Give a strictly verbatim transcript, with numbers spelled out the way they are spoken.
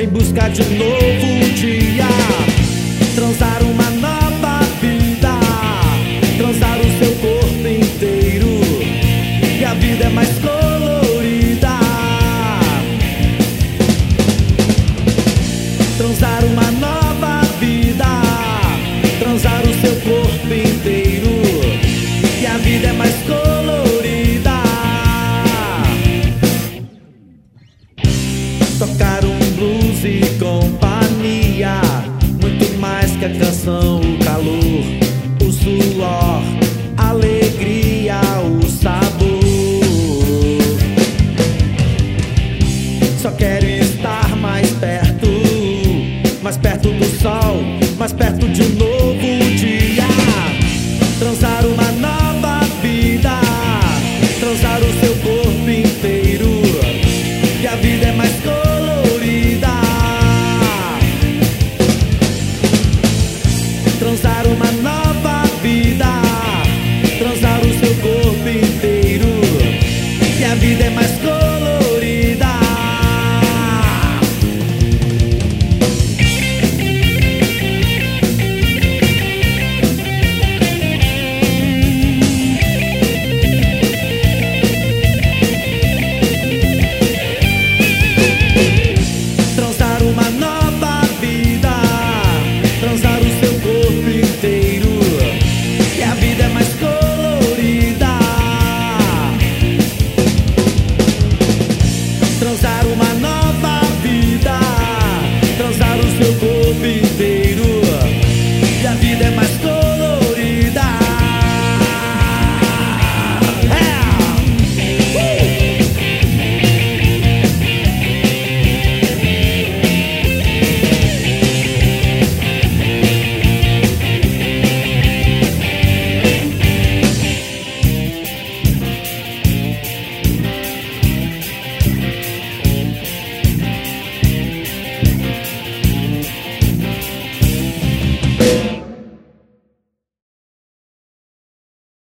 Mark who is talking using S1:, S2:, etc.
S1: em busca de um novo dia, transar uma nova vida, transar o seu corpo inteiro, e a vida é mais colorida. Transar uma nova vida, transar o seu corpo inteiro, e a vida é mais colorida. Tocar um blues e companhia, muito mais que a canção, o calor, o suor, a alegria, o sabor. Só quero estar mais perto, mais perto do sol, mais perto de um novo dia, transar uma nova vida, transar o seu corpo inteiro, e a vida é mais colorida. Transar uma nova vida, transar o seu corpo inteiro, e a vida é mais